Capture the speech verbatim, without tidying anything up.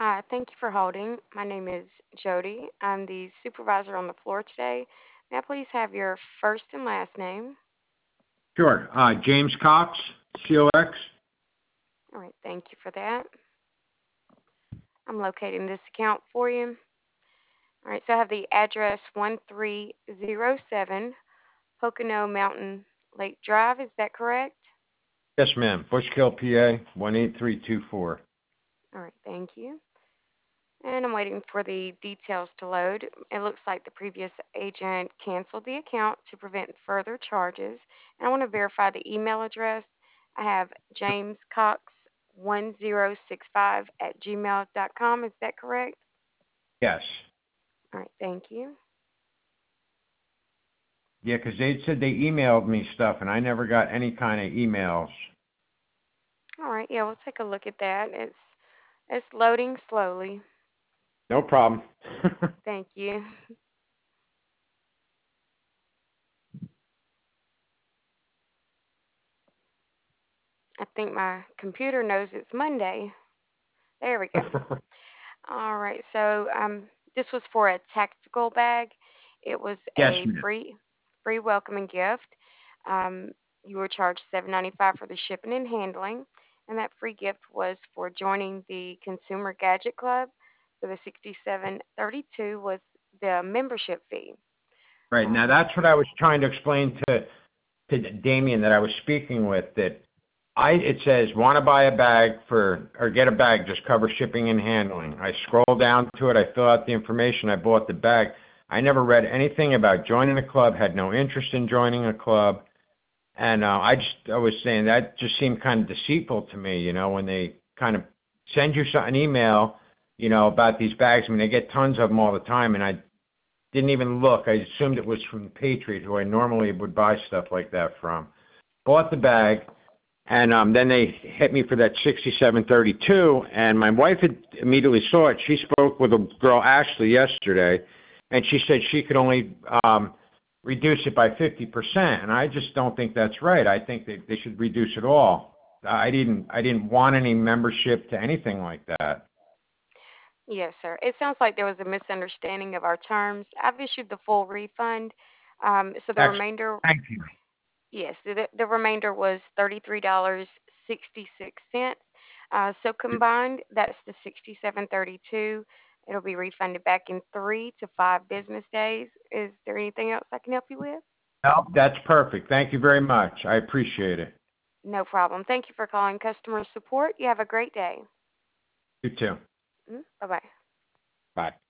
Hi, thank you for holding. My name is Jody. I'm the supervisor on the floor today. May I please have your first and last name? Sure. Uh, James Cox, C O X. All right, thank you for that. I'm locating this account for you. All right, so I have the address one three zero seven Pocono Mountain Lake Drive. Is that correct? Yes, ma'am. Bushkill, P A, one eight three two four. All right, thank you. And I'm waiting for the details to load. It looks like the previous agent canceled the account to prevent further charges. And I want to verify the email address. I have jamescox one zero six five at gmail dot com. Is that correct? Yes. All right, thank you. Yeah, 'cause they said they emailed me stuff, and I never got any kind of emails. All right, yeah, we'll take a look at that. It's it's loading slowly. No problem. Thank you. I think my computer knows it's Monday. There we go. All right. So um, this was for a tactical bag. It was Yes, a ma'am. free free welcoming gift. Um, you were charged seven ninety five for the shipping and handling, and that free gift was for joining the Consumer Gadget Club. So the sixty seven thirty two was the membership fee. Right. Now, Um, that's what I was trying to explain to to Damien that I was speaking with, that I it says want to buy a bag for or get a bag, just cover shipping and handling. I scroll down to it, I fill out the information, I bought the bag. I never read anything about joining a club, had no interest in joining a club, and uh, I just I was saying that just seemed kind of deceitful to me, you know, when they kind of send you so- an email, you know, about these bags. I mean, they get tons of them all the time, and I didn't even look. I assumed it was from Patriot, who I normally would buy stuff like that from. Bought the bag, and um, then they hit me for that sixty-seven thirty-two, and my wife had immediately saw it. She spoke with a girl, Ashley, yesterday, and she said she could only um, reduce it by fifty percent, and I just don't think that's right. I think that they should reduce it all. I didn't I didn't want any membership to anything like that. yes, sir. It sounds like there was a misunderstanding of our terms. I've issued the full refund. Um, so the Excellent. remainder, Thank you. yes, the, the remainder was thirty-three dollars and sixty-six cents. Uh, so combined, that's the sixty-seven thirty-two. It'll be refunded back in three to five business days. Is there anything else I can help you with? No, that's perfect. Thank you very much. I appreciate it. No problem. Thank you for calling customer support. You have a great day. You too. Mm, bye bye. Bye.